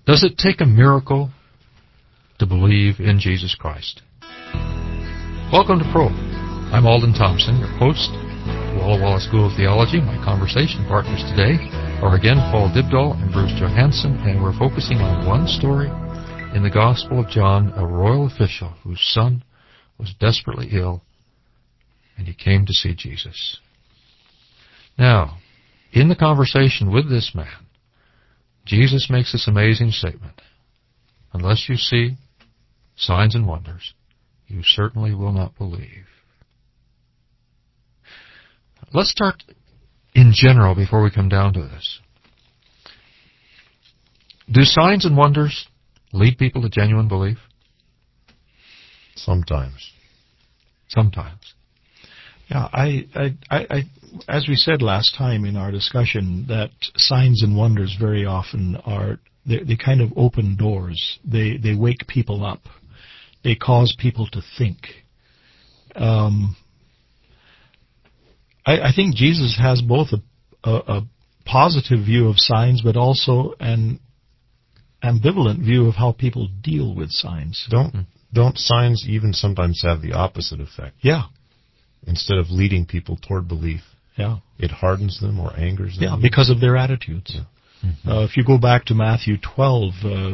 Does it take a miracle to believe in Jesus Christ? Welcome to Probe. I'm Alden Thompson, your host at Walla Walla School of Theology. My conversation partners today are again Paul Dybdahl and Bruce Johansson, and we're focusing on one story in the Gospel of John, a royal official whose son was desperately ill, and he came to see Jesus. Now, in the conversation with this man, Jesus makes this amazing statement: unless you see signs and wonders, you certainly will not believe. Let's start in general before we come down to this. Do signs and wonders lead people to genuine belief? Sometimes. Sometimes. Yeah, I, as we said last time in our discussion, that signs and wonders very often are, they kind of open doors. They wake people up. They cause people to think. I think Jesus has both a positive view of signs, but also an ambivalent view of how people deal with signs. Don't signs even sometimes have the opposite effect? Yeah. Instead of leading people toward belief, it hardens them or angers them. Yeah, because of their attitudes. Yeah. Mm-hmm. If you go back to Matthew 12,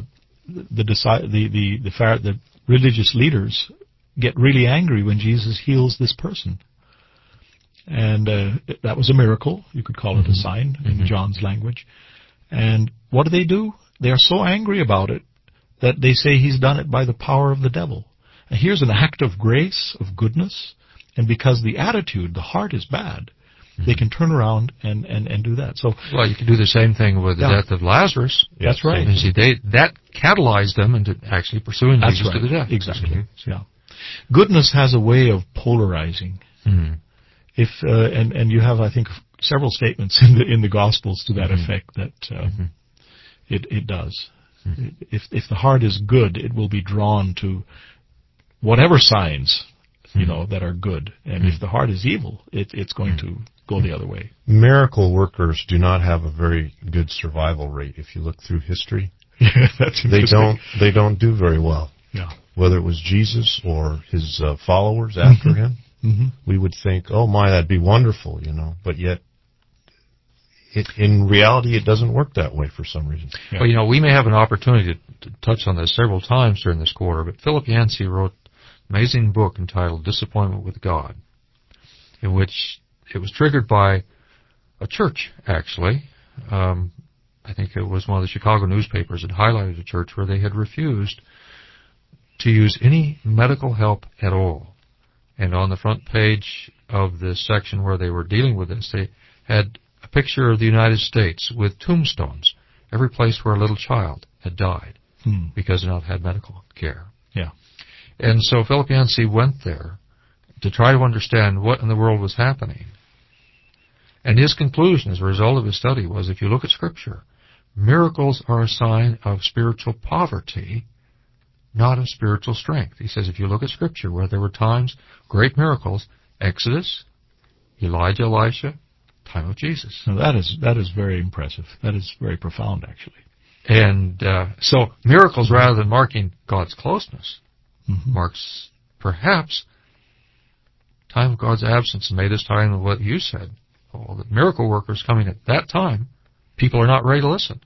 the religious leaders get really angry when Jesus heals this person. And that was a miracle. You could call it a sign in John's language. And what do? They are so angry about it that they say he's done it by the power of the devil. And here's an act of grace, of goodness, and because the attitude, the heart is bad, they can turn around and do that. So, well, you can do the same thing with the death of Lazarus. That's right. And see, that catalyzed them into actually pursuing Jesus to the death. Exactly. Yeah. Goodness has a way of polarizing. If and you have, I think, several statements in the Gospels to that effect that it does. If the heart is good, it will be drawn to whatever signs that are good, and if the heart is evil, it's going to go the other way. Miracle workers do not have a very good survival rate. If you look through history, That's interesting. they don't do very well. Yeah. Whether it was Jesus or his followers after him, we would think, oh my, that'd be wonderful, But yet, in reality, it doesn't work that way for some reason. Yeah. Well, we may have an opportunity to touch on this several times during this quarter, but Philip Yancey wrote an amazing book entitled Disappointment with God, in which it was triggered by a church, actually. I think it was one of the Chicago newspapers that highlighted a church where they had refused to use any medical help at all. And on the front page of this section where they were dealing with this, they had a picture of the United States with tombstones, every place where a little child had died because they not had medical care. Yeah. And so Philip Yancey went there to try to understand what in the world was happening. And his conclusion as a result of his study was, if you look at Scripture, miracles are a sign of spiritual poverty, not of spiritual strength. He says if you look at Scripture where there were times, great miracles, Exodus, Elijah, Elisha, time of Jesus. Now that is very impressive. That is very profound, actually. And so miracles, rather than marking God's closeness, marks perhaps time of God's absence. And may this tie into what you said, Paul, that miracle workers coming at that time, people are not ready to listen.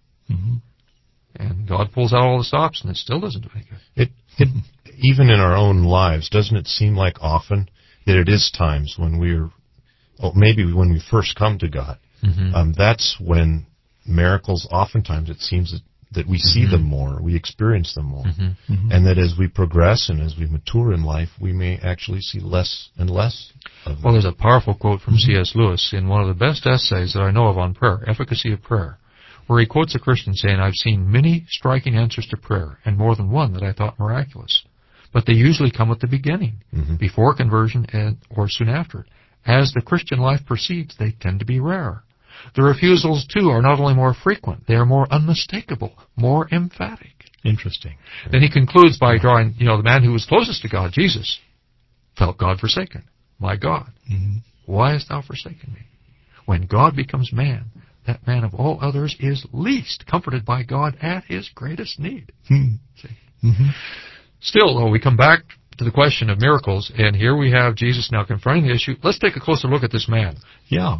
And God pulls out all the stops, and it still doesn't do any good. It even in our own lives, doesn't it seem like often that it is times when maybe when we first come to God, that's when miracles, oftentimes it seems that we see them more, we experience them more, and that as we progress and as we mature in life, we may actually see less and less of them. Well, there's a powerful quote from C.S. Lewis in one of the best essays that I know of on prayer, Efficacy of Prayer, where he quotes a Christian saying, I've seen many striking answers to prayer, and more than one that I thought miraculous. But they usually come at the beginning, before conversion or soon after it. As the Christian life proceeds, they tend to be rarer. The refusals, too, are not only more frequent, they are more unmistakable, more emphatic. Interesting. Then he concludes by drawing, the man who was closest to God, Jesus, felt God forsaken. My God, why hast thou forsaken me? When God becomes man, that man of all others is least comforted by God at his greatest need. See? Mm-hmm. Still, though, we come back to the question of miracles, and here we have Jesus now confronting the issue. Let's take a closer look at this man. Yeah.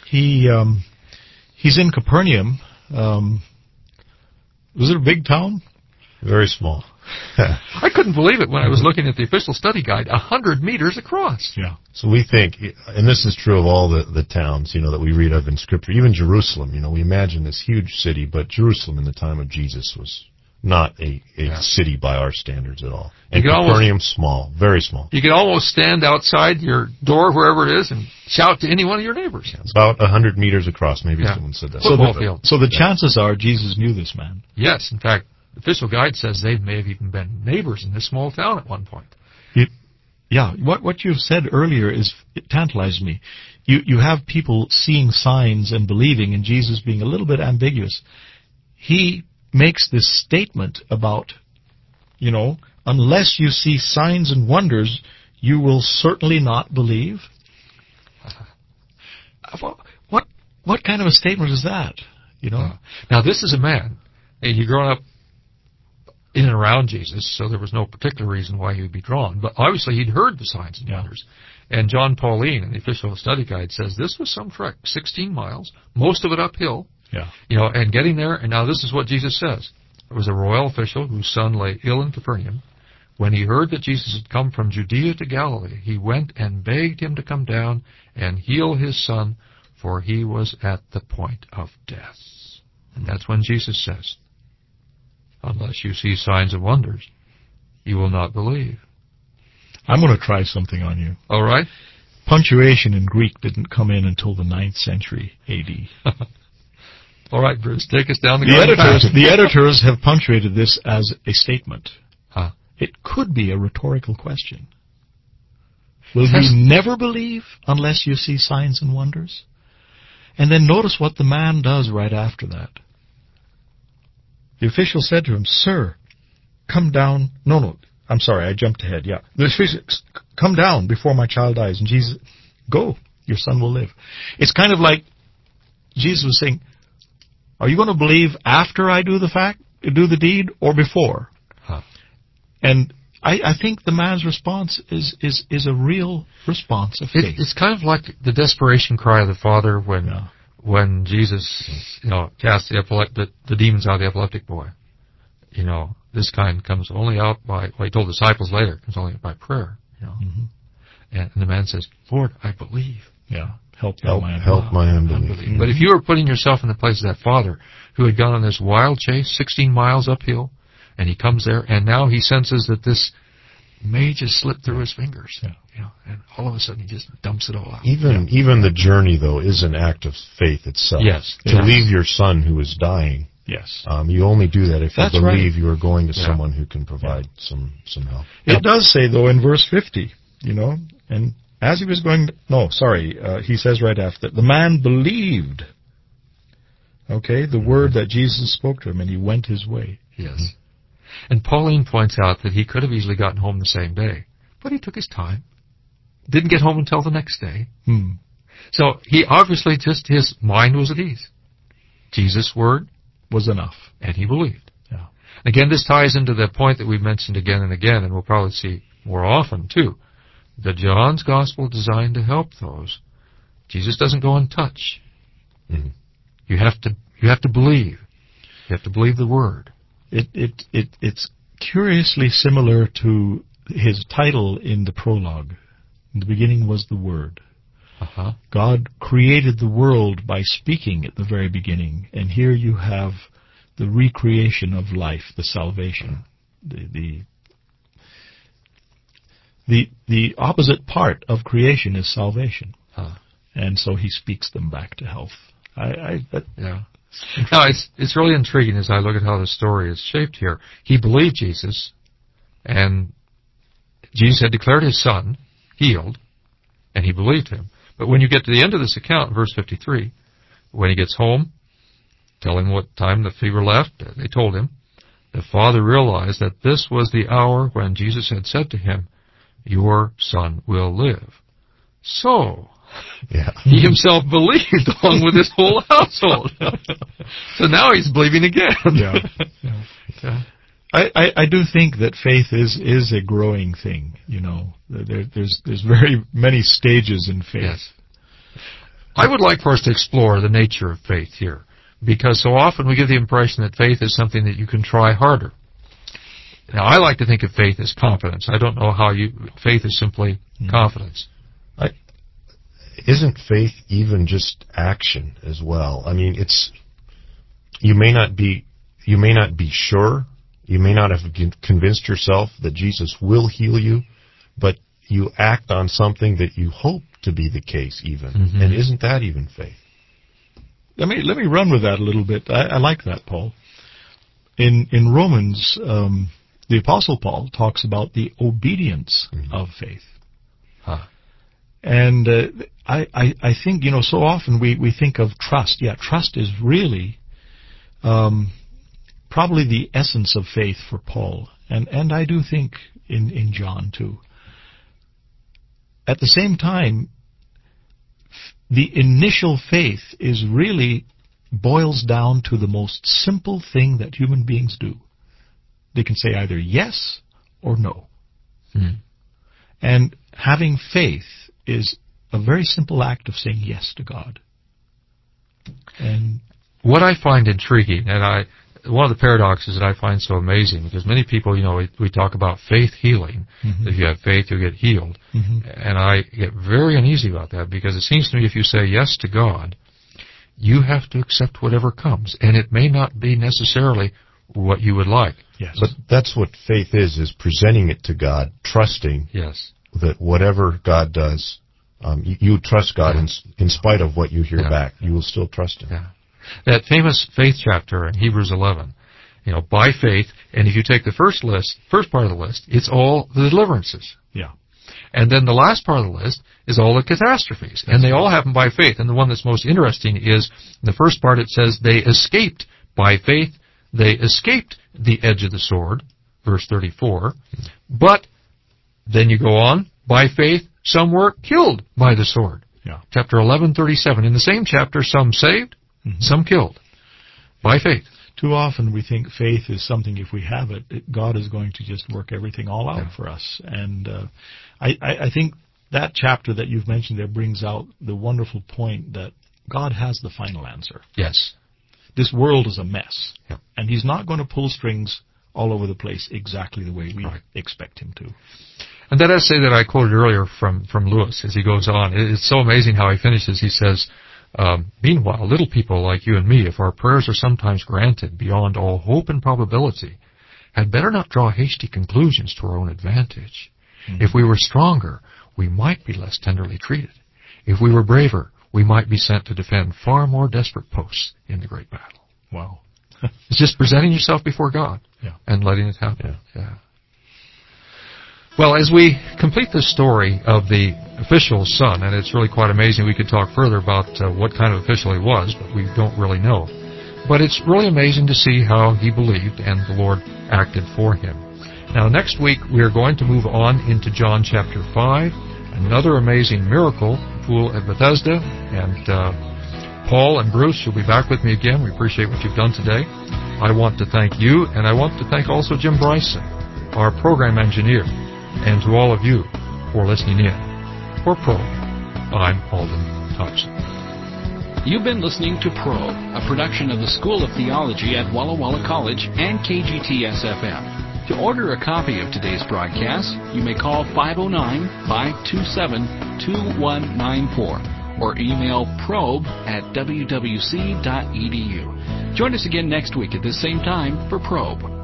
He's in Capernaum. Was it a big town? Very small. I couldn't believe it when I was looking at the official study guide, 100 meters across. Yeah. So we think, and this is true of all the towns, that we read of in Scripture, even Jerusalem, we imagine this huge city, but Jerusalem in the time of Jesus was not a city by our standards at all. And Capernaum, small, very small. You could almost stand outside your door, wherever it is, and shout to any one of your neighbors. It's about 100 meters across, maybe someone said that. So the chances are Jesus knew this man. Yes, in fact, the official guide says they may have even been neighbors in this small town at one point. What you've said earlier it tantalized me. You have people seeing signs and believing, and Jesus being a little bit ambiguous. He makes this statement about, unless you see signs and wonders, you will certainly not believe. What kind of a statement is that? Now, this is a man, and he'd grown up in and around Jesus, so there was no particular reason why he would be drawn. But obviously, he'd heard the signs and wonders. And John Pauline, in the official study guide, says this was some trek, 16 miles, most of it uphill. Yeah. And getting there, and now this is what Jesus says. There was a royal official whose son lay ill in Capernaum. When he heard that Jesus had come from Judea to Galilee, he went and begged him to come down and heal his son, for he was at the point of death. And that's when Jesus says, unless you see signs and wonders, you will not believe. I'm going to try something on you. All right. Punctuation in Greek didn't come in until the 9th century A.D. All right, Bruce, take us down the editors have punctuated this as a statement. Huh. It could be a rhetorical question. Will you never believe unless you see signs and wonders? And then notice what the man does right after that. The official said to him, "Sir, come down." No, I'm sorry, I jumped ahead. Yeah. The official, "Come down before my child dies." And Jesus, "Go, your son will live." It's kind of like Jesus was saying, are you going to believe after I do the deed, or before? Huh. And I think the man's response is a real response of faith. It's kind of like the desperation cry of the father when Jesus, cast the demons out of the epileptic boy. This kind comes only out by, he told the disciples later, comes only by prayer. Mm-hmm. And the man says, "Lord, I believe." Yeah. Help my unbelief. Mm-hmm. But if you were putting yourself in the place of that father who had gone on this wild chase, 16 miles uphill, and he comes there, and now he senses that this may just slip through his fingers, and all of a sudden he just dumps it all out. Even the journey, though, is an act of faith itself. Yes. To leave your son who is dying. Yes. You only do that if you believe you are going to Yeah. someone who can provide some help. It does say, though, in verse 50, and as he was going, he says right after that, the man believed, the word that Jesus spoke to him, and he went his way. Yes. And Pauline points out that he could have easily gotten home the same day, but he took his time. Didn't get home until the next day. So he obviously his mind was at ease. Jesus' word was enough. And he believed. Yeah. Again, this ties into the point that we've mentioned again and again, and we'll probably see more often too, that John's gospel is designed to help those. Jesus doesn't go and touch. Mm-hmm. You have to believe. You have to believe the word. It's curiously similar to his title in the prologue. In the beginning was the Word. Uh-huh. God created the world by speaking at the very beginning, and here you have the recreation of life, the salvation, the opposite part of creation is salvation, and so he speaks them back to health. Yeah. Now, it's really intriguing as I look at how the story is shaped here. He believed Jesus, and Jesus had declared his son healed, and he believed him. But when you get to the end of this account, verse 53, when he gets home, tell him what time the fever left, they told him, the father realized that this was the hour when Jesus had said to him, "Your son will live." So, Yeah. He himself believed along with his whole household. So now he's believing again. Yeah. I do think that faith is a growing thing. There's very many stages in faith. Yes. I would like for us to explore the nature of faith here, because so often we give the impression that faith is something that you can try harder. Now, I like to think of faith as confidence. I don't know how faith is simply confidence. Isn't faith even just action as well? I mean, you may not be sure, you may not have convinced yourself that Jesus will heal you, but you act on something that you hope to be the case even. Mm-hmm. And isn't that even faith? Let me run with that a little bit. I like that, Paul. In Romans, the Apostle Paul talks about the obedience of faith. Huh. And I think, so often we think of trust. Yeah, trust is really probably the essence of faith for Paul. And I do think in John too. At the same time, the initial faith boils down to the most simple thing that human beings do. They can say either yes or no. And having faith is a very simple act of saying yes to God. And what I find intriguing, and one of the paradoxes that I find so amazing, because many people, we talk about faith healing. If you have faith, you'll get healed. And I get very uneasy about that, because it seems to me if you say yes to God, you have to accept whatever comes. And it may not be necessarily what you would like. Yes. But that's what faith is presenting it to God, trusting that whatever God does, you trust God in spite of what you hear back. You will still trust Him. Yeah. That famous faith chapter in Hebrews 11, by faith, and if you take the first part of the list, it's all the deliverances. Yeah. And then the last part of the list is all the catastrophes. And they all happen by faith. And the one that's most interesting is, in the first part it says, they escaped by faith. They escaped the edge of the sword, verse 34. But then you go on, by faith, some were killed by the sword. Yeah. Chapter 11:37. In the same chapter, some saved, some killed. By faith. Too often we think faith is something, if we have it, God is going to just work everything all out for us. And I think that chapter that you've mentioned there brings out the wonderful point that God has the final answer. Yes. This world is a mess. Yeah. And He's not going to pull strings all over the place exactly the way we expect Him to. And that essay that I quoted earlier from Lewis, as he goes on, it's so amazing how he finishes. He says, meanwhile, little people like you and me, if our prayers are sometimes granted beyond all hope and probability, had better not draw hasty conclusions to our own advantage. If we were stronger, we might be less tenderly treated. If we were braver, we might be sent to defend far more desperate posts in the great battle. Wow. It's just presenting yourself before God and letting it happen. Yeah. Well, as we complete the story of the official's son, and it's really quite amazing, we could talk further about what kind of official he was, but we don't really know. But it's really amazing to see how he believed and the Lord acted for him. Now, next week we are going to move on into John chapter 5, another amazing miracle, the pool at Bethesda, and Paul and Bruce, you'll be back with me again. We appreciate what you've done today. I want to thank you, and I want to thank also Jim Bryson, our program engineer, and to all of you for listening in. For Probe, I'm Alden Thompson. You've been listening to Probe, a production of the School of Theology at Walla Walla College and KGTS-FM. To order a copy of today's broadcast, you may call 509-527-2194 or email probe@wwc.edu. Join us again next week at this same time for Probe.